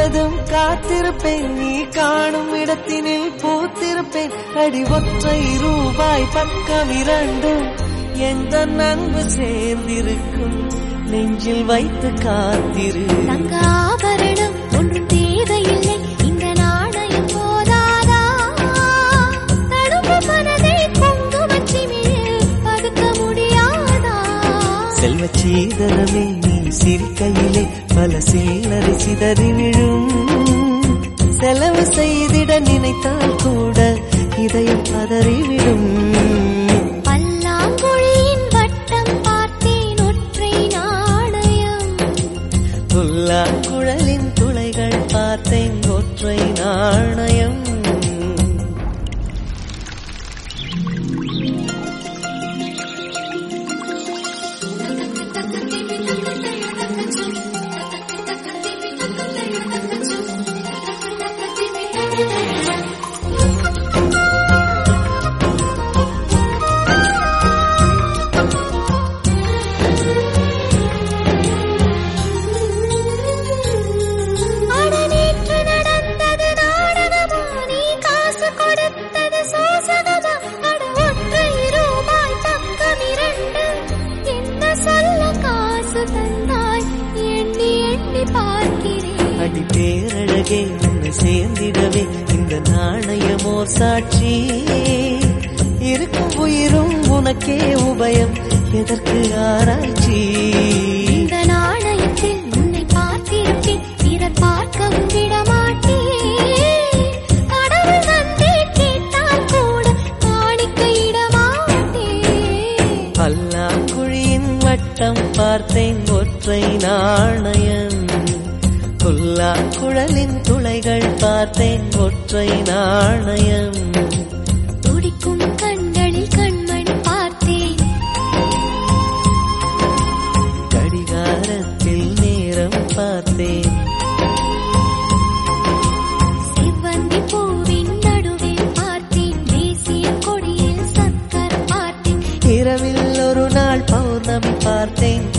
விடிந்ததும் காத்திருப்பேன், நீ காணும் இடத்தினில் பூத்திருப்பேன். அடி ஒற்றை ரூபாய் பக்கம் இரண்டும் எந்த அன்பு சேர்ந்திருக்கும், நெஞ்சில் வைத்து காத்திரு. தங்க ஆபரணம் ஒன்றும் தேவையில்லை, இந்த நாணயம் போதாதா? தடுப்பு மனதை குங்குமச்சிமிழில் பதுக்க முடியாதா? செல்வச் சீதனமே நீ சிரிக்கையிலே பல சில்லறை சிதறி விழும். செலவு செய்திட நினைத்தால் கூட இதயம் பதறிவிடும். பல்லாங்குழியின் வட்டம் பார்த்தேன் ஒற்றை நாணயம், புல்லாங்குழலின் துளைகள் பார்த்தேன் ஒற்றை நாணயம். அடி பேரழகே உன்னை சேர்ந்திடவே இந்த நாணயமோர் சாட்சி. இருக்கும் உயிரும் உனக்கே உபயம், எதற்கு ஆராய்ச்சி? இந்த நாணயத்தில் உன்னை பார்த்திருப்பேன், பிறர் பார்க்கவும் விடமாட்டேன். கடவுள் வந்தே கேட்டால் கூட காணிக்கையிடமாட்டேன். பல்லாங்குழியின் வட்டம் பார்த்தேன் ஒற்றை நாணயம், புல்லாங்குழலின் துளைகள் பார்த்தேன் ஒற்றை நாணயம். துடிக்கும் கண்களில் கண்மணி பார்த்தேன், கடிகாரத்தில் நேரம் பார்த்தேன். செவ்வந்தி பூவின் நடுவில் பார்த்தேன், தேசிய கொடியில் சக்கரம் பார்த்தேன். இரவில் ஒரு நாள் பௌர்ணமி பார்த்தேன்,